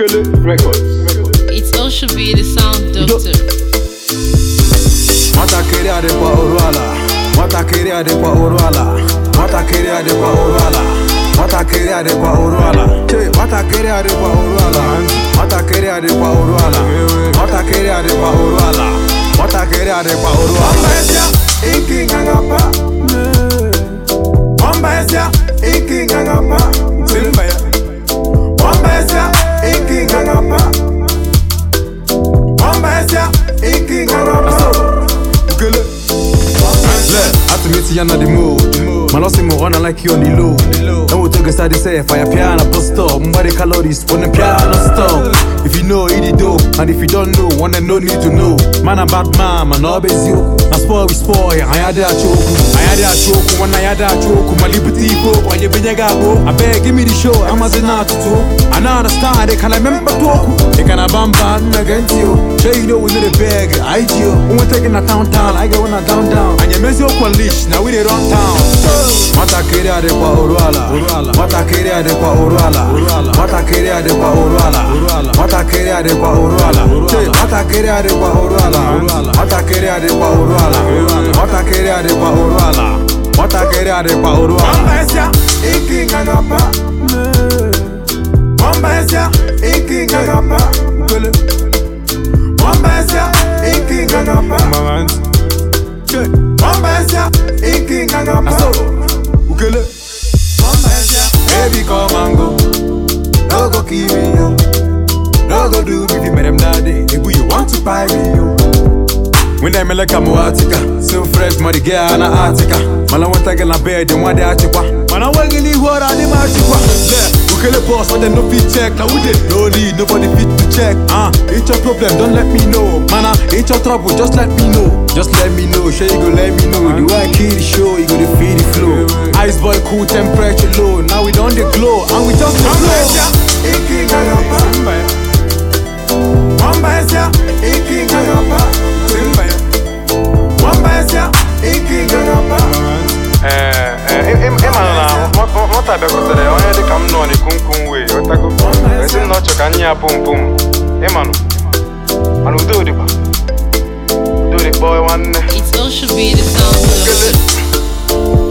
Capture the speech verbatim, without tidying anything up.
Ukele Records. It's all should be the sound doctor. Mata queria de pa Uruala. Mata queria de pa Uruala. Mata queria de pa Uruala. Mata queria de pa Uruala. Che, mata queria de pa Uruala. Mata queria de pa Uruala. Mata queria de pa Uruala. Mata queria de pa Uruala. Mambesia, iki ngangapa. Mambesia, iki ngangapa. Zimbaya. Mambesia, iki ngangapa. Mambesia, iki ngangapa. I to meet you under the mood. My loss in more like you on the low. And we'll take a side say fire piano bus stop. Mbari calories on the piano stop. If you know, eat it though. And if you don't know, one and no need to know. Man a bad man, man always you. I spoil we spoil, I had that choke. I had that choke, when I had that choke. My liberty go, when you been a go. I beg, give me the show, I'm as an art to talk. I know understand, they can remember talk. They can have bad against you. Sure you know we need a bag, I do. When we're taking a town town, I go on a down down. And you mess your polish, now we they run town. Mata queria de pa Uruala. Mata queria de pa Uruala. Mata queria de pa Uruala. Mata queria de pa Uruala. Mata queria de pa Uruala. Mata queria de pa Uruala. Mata queria de pa Uruala. Mata queria de pa Uruala. Mambesia, iki ngangapa. Mambesia, iki ngangapa. Mambesia, iki ngangapa. Mambesia, iki ngangapa. Ukele. Mambesia, baby come and go. No go kill me yo. No go do if you made them daddy. If you want to buy me yo. When I like I'm Atika, so fresh, money girl and Atika. Man, I want to get a bed and what they are cheaper. Man, I want to leave what I demand cheaper. Yeah, okay, the boss, but then no fit check. Now we did no need, nobody fit to check. Ah, uh, it's your problem, don't let me know. Man, uh, it's your trouble, just let me know. Just let me know, sure you go let me know. The way I kill the show, you go to feed the flow. Ice boy, cool temperature low. Now we don't the glow, and we just the flow. Iki ngangapa, Mambesia, iki ngangapa. Mambesia, iki ngangapa. Eh, eh, imana, what I better today? I had to come no ni kum kum way. What I go? I said no chokanya pum pum. Imano, and we do the do the boy one. It's all should be the sound doctor.